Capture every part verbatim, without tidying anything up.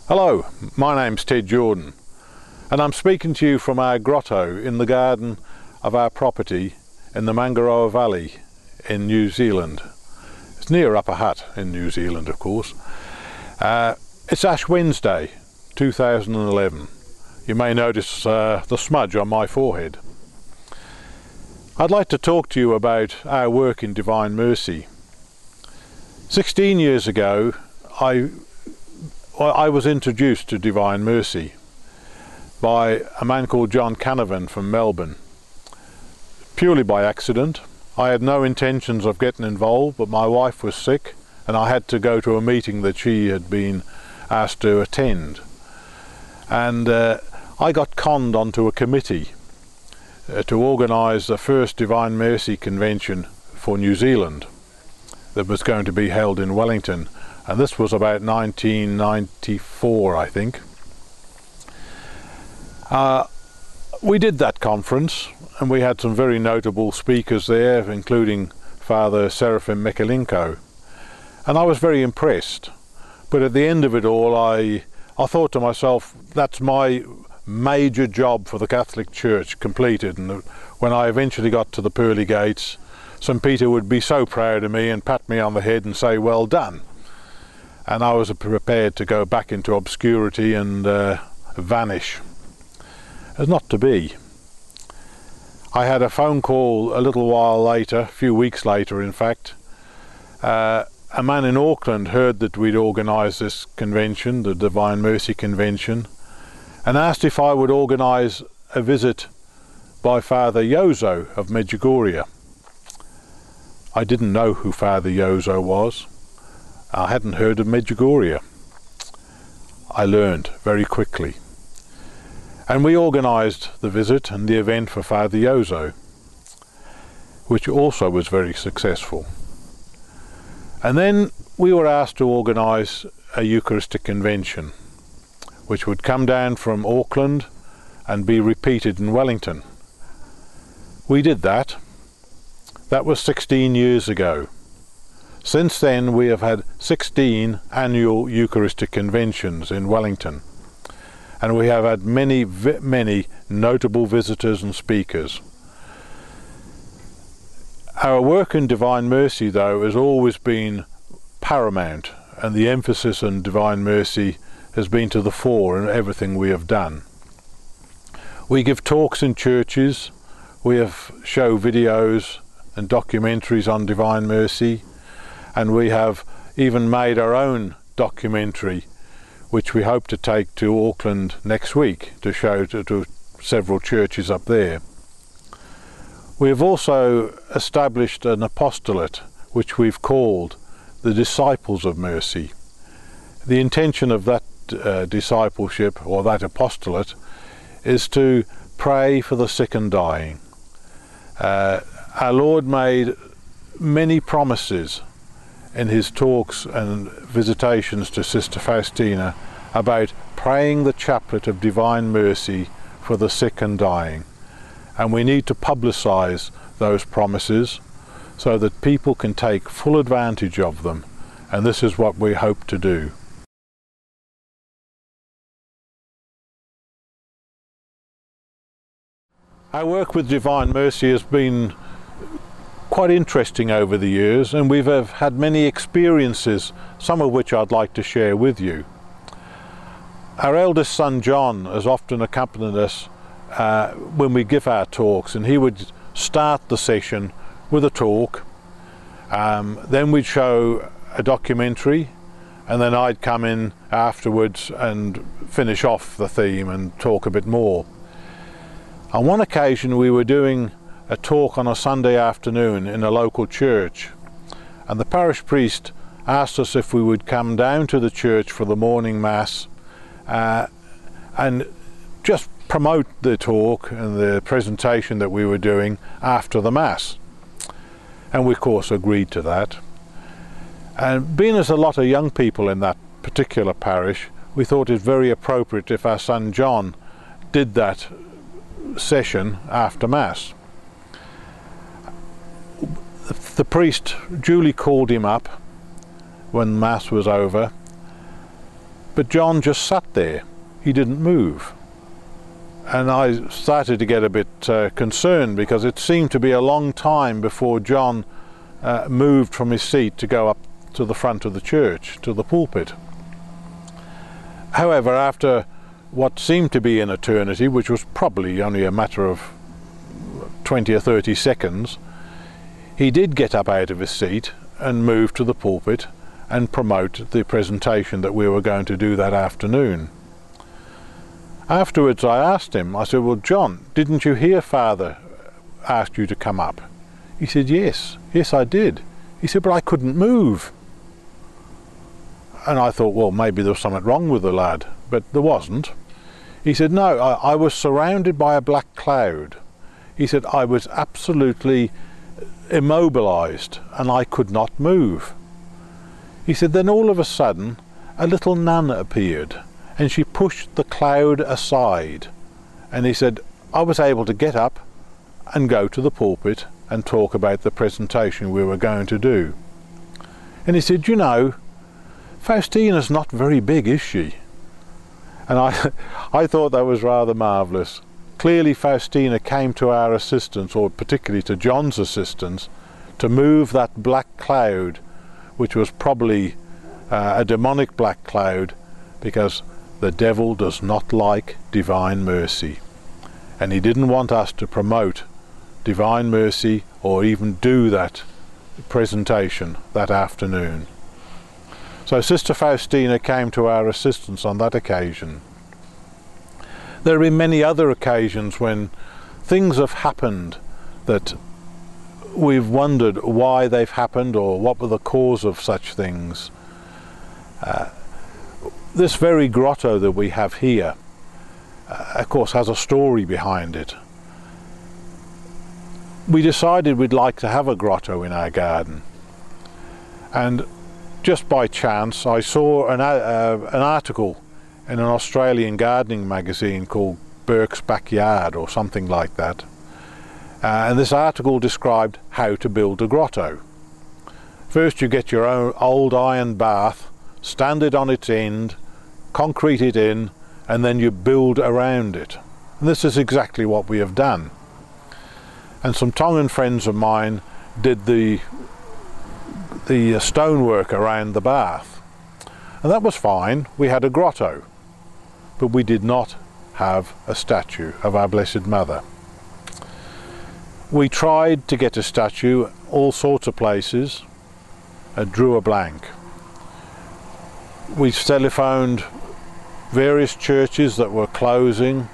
Hello, my name's Ted Jordan and I'm speaking to you from our grotto in the garden of our property in the Mangaroa Valley in New Zealand. It's near Upper Hutt in New Zealand, of course. Uh, it's Ash Wednesday two thousand eleven. You may notice uh, the smudge on my forehead. I'd like to talk to you about our work in Divine Mercy. sixteen years ago I I was introduced to Divine Mercy by a man called John Canavan from Melbourne. Purely by accident. I had no intentions of getting involved, but my wife was sick and I had to go to a meeting that she had been asked to attend. And uh, I got conned onto a committee uh, to organise the first Divine Mercy convention for New Zealand that was going to be held in Wellington. And this was about nineteen ninety-four, I think. Uh, we did that conference and we had some very notable speakers there, including Father Seraphim Mekalinko. And I was very impressed. But at the end of it all, I, I thought to myself, that's my major job for the Catholic Church completed. And when I eventually got to the pearly gates, Saint Peter would be so proud of me and pat me on the head and say, well done. And I was prepared to go back into obscurity and uh, vanish. As not to be. I had a phone call a little while later, a few weeks later in fact. Uh, a man in Auckland heard that we'd organised this convention, the Divine Mercy Convention, and asked if I would organise a visit by Father Yozo of Medjugorje. I didn't know who Father Yozo was. I hadn't heard of Medjugorje. I learned very quickly. And we organised the visit and the event for Father Yozo, which also was very successful. And then we were asked to organise a Eucharistic convention, which would come down from Auckland and be repeated in Wellington. We did that. That was sixteen years ago. Since then we have had sixteen annual Eucharistic conventions in Wellington, and we have had many, many notable visitors and speakers. Our work in Divine Mercy, though, has always been paramount, and the emphasis on Divine Mercy has been to the fore in everything we have done. We give talks in churches, we have show videos and documentaries on Divine Mercy, and we have even made our own documentary which we hope to take to Auckland next week to show to, to several churches up there. We have also established an apostolate which we've called the Disciples of Mercy. The intention of that uh, discipleship, or that apostolate, is to pray for the sick and dying. Uh, our Lord made many promises in his talks and visitations to Sister Faustina about praying the chaplet of Divine Mercy for the sick and dying. And we need to publicise those promises so that people can take full advantage of them, and this is what we hope to do. Our work with Divine Mercy has been quite interesting over the years, and we've uh, had many experiences, some of which I'd like to share with you. Our eldest son John has often accompanied us uh, when we give our talks, and he would start the session with a talk, um, then we'd show a documentary, and then I'd come in afterwards and finish off the theme and talk a bit more. On one occasion we were doing a talk on a Sunday afternoon in a local church, and the parish priest asked us if we would come down to the church for the morning mass uh, and just promote the talk and the presentation that we were doing after the mass. And we of course agreed to that. And being as a lot of young people in that particular parish, we thought it very appropriate if our son John did that session after mass. The priest duly called him up when mass was over But John just sat there. He didn't move. And I started to get a bit uh, concerned, because it seemed to be a long time before John uh, moved from his seat to go up to the front of the church, to the pulpit. However, after what seemed to be an eternity, which was probably only a matter of twenty or thirty seconds, he did get up out of his seat and move to the pulpit and promote the presentation that we were going to do that afternoon. Afterwards I asked him, I said, well, John, didn't you hear Father asked you to come up? He said, yes, yes I did. He said, but I couldn't move. And I thought, well, maybe there was something wrong with the lad, but there wasn't. He said, no, I, I was surrounded by a black cloud. He said, I was absolutely immobilized and I could not move. He said, then all of a sudden a little nun appeared and she pushed the cloud aside, and he said, I was able to get up and go to the pulpit and talk about the presentation we were going to do. And he said, you know, Faustina's not very big, is she? And I, I thought that was rather marvellous. Clearly Faustina came to our assistance, or particularly to John's assistance, to move that black cloud, which was probably uh, a demonic black cloud, because the devil does not like divine mercy. And he didn't want us to promote divine mercy or even do that presentation that afternoon. So Sister Faustina came to our assistance on that occasion. There have been many other occasions when things have happened that we've wondered why they've happened or what were the cause of such things. Uh, this very grotto that we have here, uh, of course, has a story behind it. We decided we'd like to have a grotto in our garden, and just by chance I saw an, uh, an article in an Australian gardening magazine called Burke's Backyard or something like that. Uh, and this article described how to build a grotto. First you get your own old iron bath, stand it on its end, concrete it in, and then you build around it. And this is exactly what we have done. And some Tongan friends of mine did the, the stonework around the bath. And that was fine, we had a grotto. But we did not have a statue of our Blessed Mother. We tried to get a statue all sorts of places, and drew a blank. We telephoned various churches that were closing,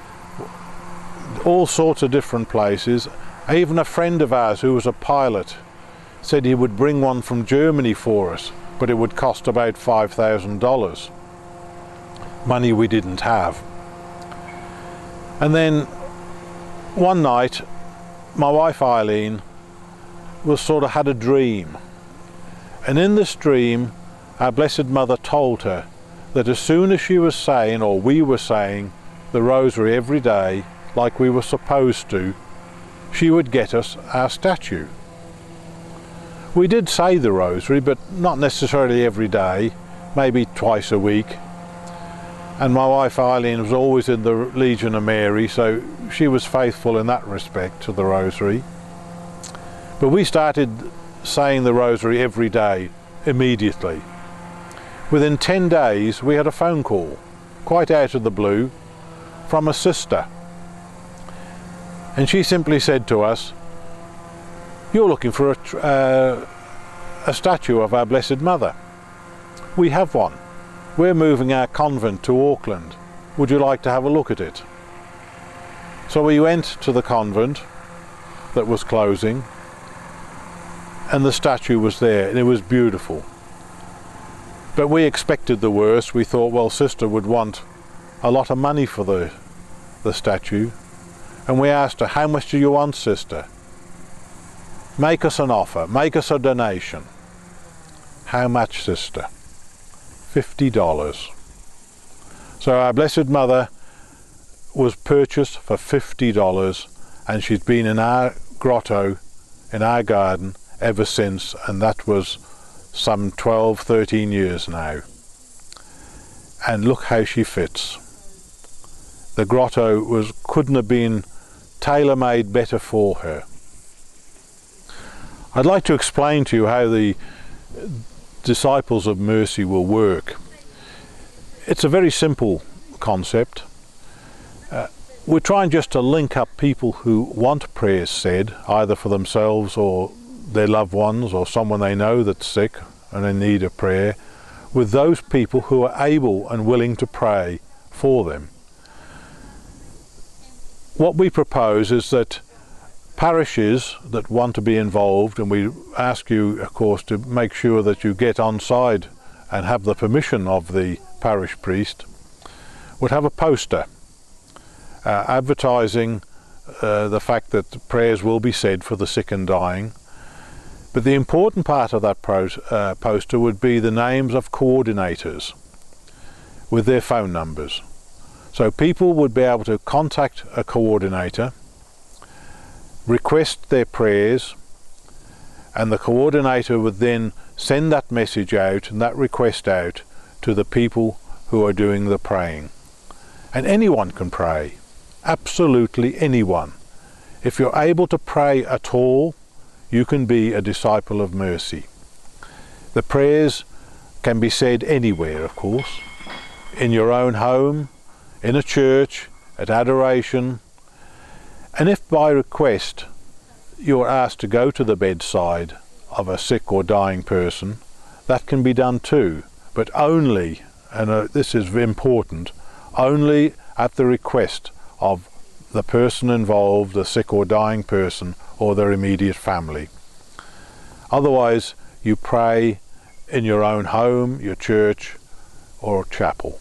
all sorts of different places. Even a friend of ours who was a pilot said he would bring one from Germany for us, but it would cost about five thousand dollars. Money we didn't have. And then one night my wife Eileen was sort of had a dream, and in this dream our Blessed Mother told her that as soon as she was saying, or we were saying, the rosary every day like we were supposed to, she would get us our statue. We did say the rosary, but not necessarily every day, maybe twice a week. And my wife Eileen was always in the Legion of Mary, so she was faithful in that respect to the rosary. But we started saying the rosary every day, immediately. Within ten days we had a phone call, quite out of the blue, from a sister. And she simply said to us, "You're looking for a, uh, a statue of our Blessed Mother. We have one. We're moving our convent to Auckland. Would you like to have a look at it?" So we went to the convent that was closing, and the statue was there, and it was beautiful. But we expected the worst. We thought, well, Sister would want a lot of money for the, the statue. And we asked her, "How much do you want, Sister? Make us an offer, make us a donation." "How much, Sister?" fifty dollars. So our Blessed Mother was purchased for fifty dollars, and she's been in our grotto, in our garden, ever since, and that was some twelve, thirteen years now. and look how she fits. The grotto was couldn't have been tailor-made better for her. I'd like to explain to you how the Disciples of Mercy will work. It's a very simple concept. Uh, we're trying just to link up people who want prayers said, either for themselves or their loved ones or someone they know that's sick and in need of prayer, with those people who are able and willing to pray for them. What we propose is that parishes that want to be involved, and we ask you of course to make sure that you get on side and have the permission of the parish priest, would have a poster uh, advertising uh, the fact that prayers will be said for the sick and dying. But the important part of that pro uh, poster would be the names of coordinators with their phone numbers. So people would be able to contact a coordinator, request their prayers, and the coordinator would then send that message out and that request out to the people who are doing the praying. And anyone can pray, absolutely anyone. If you're able to pray at all, you can be a disciple of mercy. The prayers can be said anywhere, of course, in your own home, in a church, at adoration, and if by request you are asked to go to the bedside of a sick or dying person, that can be done too, but only, and uh, this is important, only at the request of the person involved, the sick or dying person, or their immediate family. Otherwise, you pray in your own home, your church, or chapel.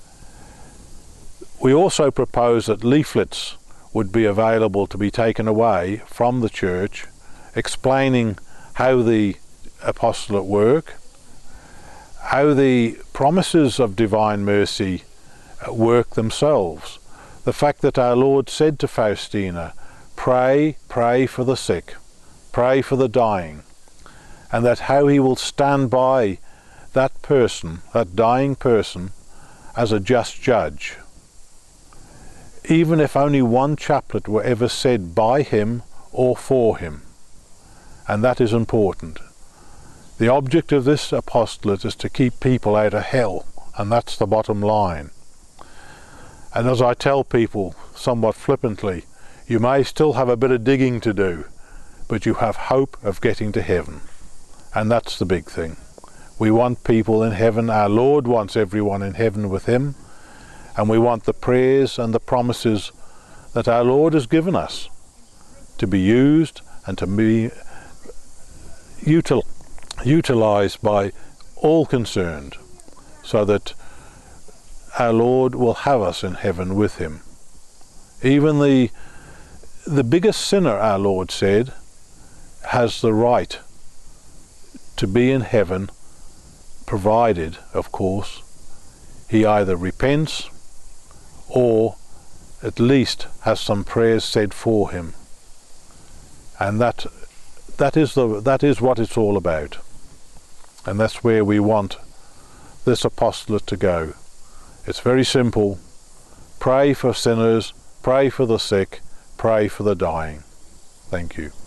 We also propose that leaflets would be available to be taken away from the church, explaining how the apostolate work, how the promises of divine mercy work themselves. The fact that our Lord said to Faustina, pray, pray for the sick, pray for the dying, and that how he will stand by that person, that dying person, as a just judge. Even if only one chaplet were ever said by him or for him. And that is important. The object of this apostolate is to keep people out of hell, and that's the bottom line. And as I tell people somewhat flippantly, you may still have a bit of digging to do, but you have hope of getting to heaven. And that's the big thing. We want people in heaven. Our Lord wants everyone in heaven with him. And we want the prayers and the promises that our Lord has given us to be used and to be util utilized by all concerned, so that our Lord will have us in heaven with him. Even the, the biggest sinner, our Lord said, has the right to be in heaven, provided, of course, he either repents or at least has some prayers said for him. And that that is the that is what it's all about. And that's where we want this apostolate to go. It's very simple. Pray for sinners, pray for the sick, pray for the dying. Thank you.